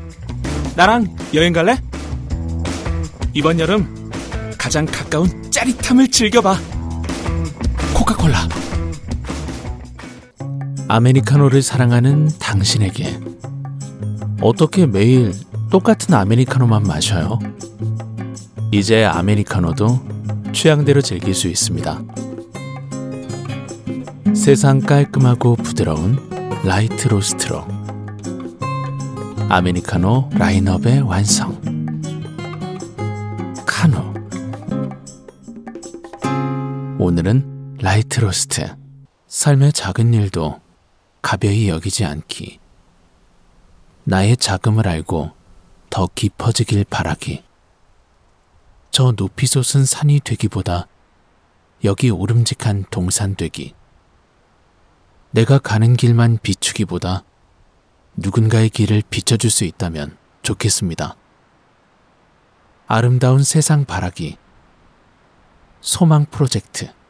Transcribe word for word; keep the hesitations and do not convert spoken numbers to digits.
나랑 여행 갈래? 이번 여름 가장 가까운 짜릿함을 즐겨봐. 코카콜라. 아메리카노를 사랑하는 당신에게 어떻게 매일 똑같은 아메리카노만 마셔요? 이제 아메리카노도 취향대로 즐길 수 있습니다. 세상 깔끔하고 부드러운 라이트 로스트로 아메리카노 라인업의 완성. 카노. 오늘은 라이트 로스트. 삶의 작은 일도 가벼이 여기지 않기. 나의 자금을 알고 더 깊어지길 바라기. 저 높이 솟은 산이 되기보다 여기 오름직한 동산 되기. 내가 가는 길만 비추기보다 누군가의 길을 비춰줄 수 있다면 좋겠습니다. 아름다운 세상 바라기. 소망 프로젝트.